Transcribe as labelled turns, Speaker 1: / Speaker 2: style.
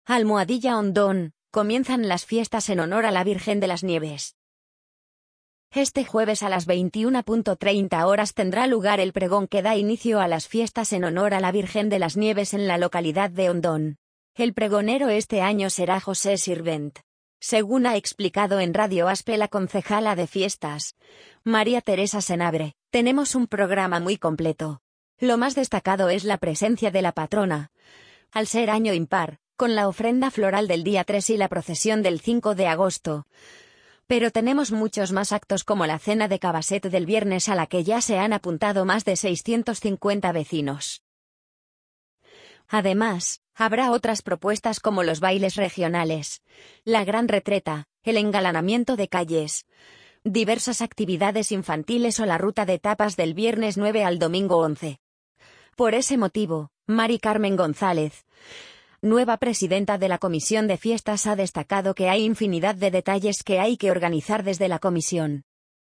Speaker 1: Almohadilla Hondón, comienzan las fiestas en honor a la Virgen de las Nieves. Este jueves a las 21:30 horas tendrá lugar el pregón que da inicio a las fiestas en honor a la Virgen de las Nieves en la localidad de Hondón. El pregonero este año será José Sirvent. Según ha explicado en Radio Aspe la concejala de fiestas, María Teresa Senabre, tenemos un programa muy completo. Lo más destacado es la presencia de la patrona. Al ser año impar, con la ofrenda floral del día 3 y la procesión del 5 de agosto. Pero tenemos muchos más actos como la cena de Cabasset del viernes a la que ya se han apuntado más de 650 vecinos. Además, habrá otras propuestas como los bailes regionales, la gran retreta, el engalanamiento de calles, diversas actividades infantiles o la ruta de tapas del viernes 9 al domingo 11. Por ese motivo, Mari Carmen González, nueva presidenta de la Comisión de Fiestas, ha destacado que hay infinidad de detalles que hay que organizar desde la comisión.